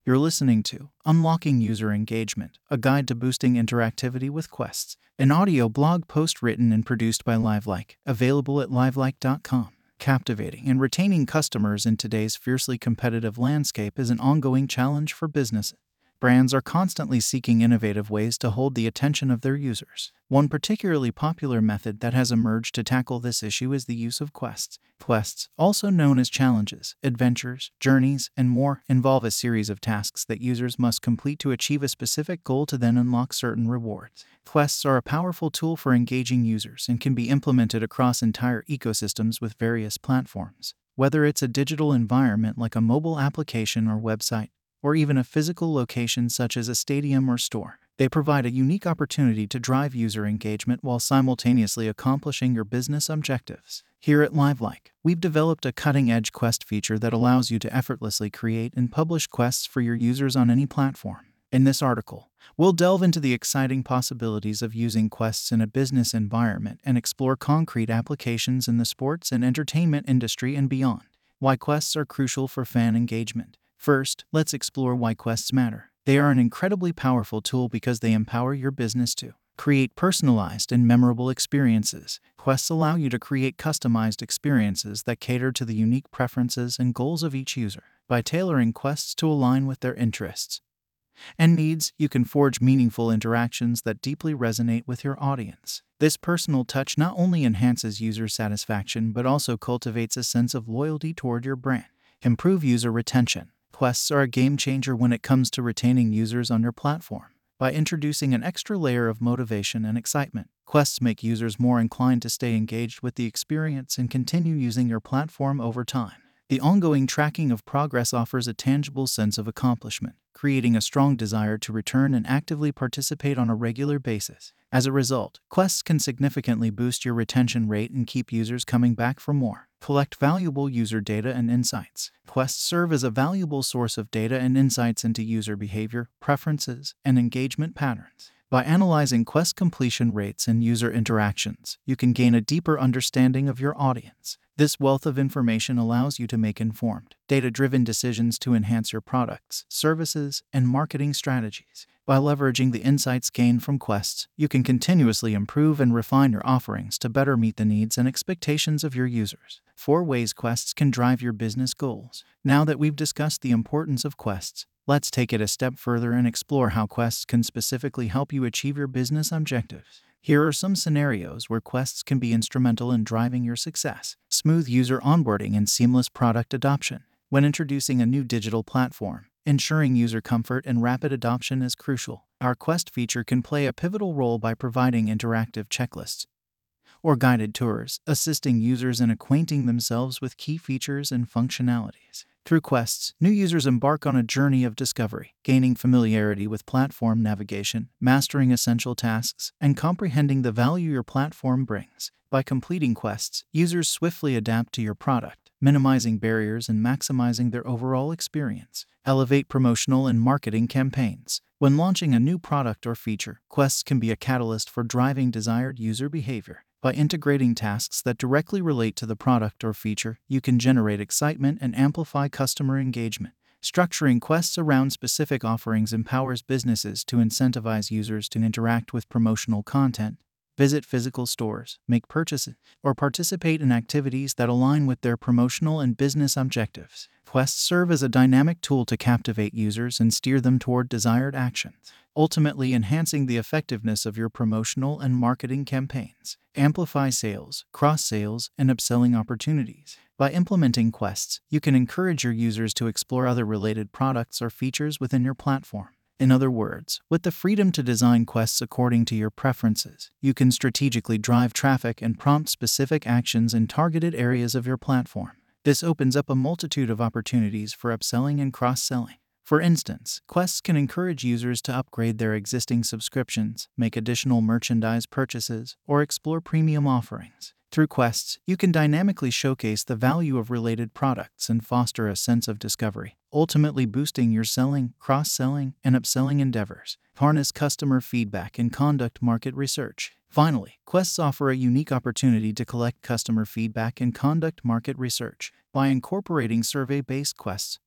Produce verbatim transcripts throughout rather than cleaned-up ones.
You're listening to Unlocking User Engagement, a guide to boosting interactivity with quests, an audio blog post written and produced by Livelike, available at livelike dot com. Captivating and retaining customers in today's fiercely competitive landscape is an ongoing challenge for businesses. Brands are constantly seeking innovative ways to hold the attention of their users. One particularly popular method that has emerged to tackle this issue is the use of quests. Quests, also known as challenges, adventures, journeys, and more, involve a series of tasks that users must complete to achieve a specific goal to then unlock certain rewards. Quests are a powerful tool for engaging users and can be implemented across entire ecosystems with various platforms. Whether it's a digital environment like a mobile application or website, or even a physical location such as a stadium or store, they provide a unique opportunity to drive user engagement while simultaneously accomplishing your business objectives. Here at Livelike, we've developed a cutting-edge quest feature that allows you to effortlessly create and publish quests for your users on any platform. In this article, we'll delve into the exciting possibilities of using quests in a business environment and explore concrete applications in the sports and entertainment industry and beyond. Why quests are crucial for fan engagement. First, let's explore why quests matter. They are an incredibly powerful tool because they empower your business to create personalized and memorable experiences. Quests allow you to create customized experiences that cater to the unique preferences and goals of each user. By tailoring quests to align with their interests and needs, you can forge meaningful interactions that deeply resonate with your audience. This personal touch not only enhances user satisfaction but also cultivates a sense of loyalty toward your brand. Improve user retention. Quests are a game changer when it comes to retaining users on your platform. By introducing an extra layer of motivation and excitement, quests make users more inclined to stay engaged with the experience and continue using your platform over time. The ongoing tracking of progress offers a tangible sense of accomplishment, creating a strong desire to return and actively participate on a regular basis. As a result, quests can significantly boost your retention rate and keep users coming back for more. Collect valuable user data and insights. Quests serve as a valuable source of data and insights into user behavior, preferences, and engagement patterns. By analyzing quest completion rates and user interactions, you can gain a deeper understanding of your audience. This wealth of information allows you to make informed, data-driven decisions to enhance your products, services, and marketing strategies. By leveraging the insights gained from quests, you can continuously improve and refine your offerings to better meet the needs and expectations of your users. Four ways quests can drive your business goals. Now that we've discussed the importance of quests, let's take it a step further and explore how quests can specifically help you achieve your business objectives. Here are some scenarios where quests can be instrumental in driving your success. Smooth user onboarding and seamless product adoption. When introducing a new digital platform, ensuring user comfort and rapid adoption is crucial. Our quest feature can play a pivotal role by providing interactive checklists or guided tours, assisting users in acquainting themselves with key features and functionalities. Through quests, new users embark on a journey of discovery, gaining familiarity with platform navigation, mastering essential tasks, and comprehending the value your platform brings. By completing quests, users swiftly adapt to your product, minimizing barriers and maximizing their overall experience. Elevate promotional and marketing campaigns. When launching a new product or feature, quests can be a catalyst for driving desired user behavior. By integrating tasks that directly relate to the product or feature, you can generate excitement and amplify customer engagement. Structuring quests around specific offerings empowers businesses to incentivize users to interact with promotional content, visit physical stores, make purchases, or participate in activities that align with their promotional and business objectives. Quests serve as a dynamic tool to captivate users and steer them toward desired actions, ultimately enhancing the effectiveness of your promotional and marketing campaigns. Amplify sales, cross-sales, and upselling opportunities. By implementing quests, you can encourage your users to explore other related products or features within your platform. In other words, with the freedom to design quests according to your preferences, you can strategically drive traffic and prompt specific actions in targeted areas of your platform. This opens up a multitude of opportunities for upselling and cross-selling. For instance, quests can encourage users to upgrade their existing subscriptions, make additional merchandise purchases, or explore premium offerings. Through quests, you can dynamically showcase the value of related products and foster a sense of discovery, ultimately boosting your selling, cross-selling, and upselling endeavors. Harness customer feedback and conduct market research. Finally, quests offer a unique opportunity to collect customer feedback and conduct market research. By incorporating survey-based quests,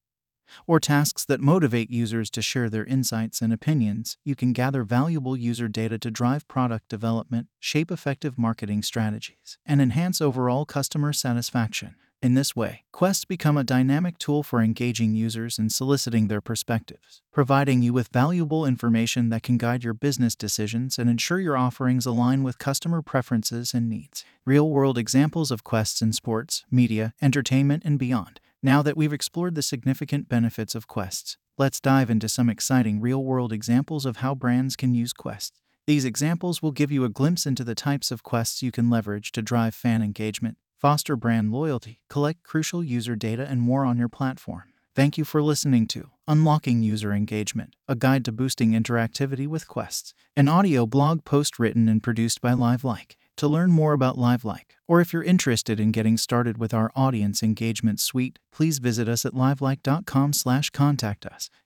or tasks that motivate users to share their insights and opinions. You can gather valuable user data to drive product development, shape effective marketing strategies, and enhance overall customer satisfaction. In this way, quests become a dynamic tool for engaging users and soliciting their perspectives, providing you with valuable information that can guide your business decisions and ensure your offerings align with customer preferences and needs. Real-world examples of quests in sports, media, entertainment, and beyond. Now that we've explored the significant benefits of quests, let's dive into some exciting real-world examples of how brands can use quests. These examples will give you a glimpse into the types of quests you can leverage to drive fan engagement, foster brand loyalty, collect crucial user data, and more on your platform. Thank you for listening to Unlocking User Engagement, a guide to boosting interactivity with quests, an audio blog post written and produced by LiveLike. To learn more about LiveLike, or if you're interested in getting started with our audience engagement suite, please visit us at livelike dot com slash contact us.